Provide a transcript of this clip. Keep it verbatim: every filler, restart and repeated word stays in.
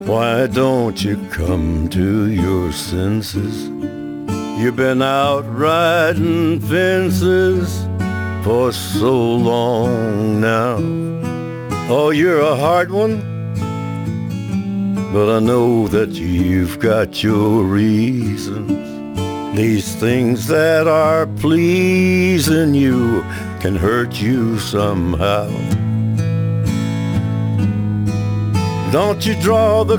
Why don't you come to your senses? You've been out riding fences for so long now. Oh, you're a hard one, but I know that you've got your reasons. These things that are pleasing you can hurt you somehow. Don't you draw the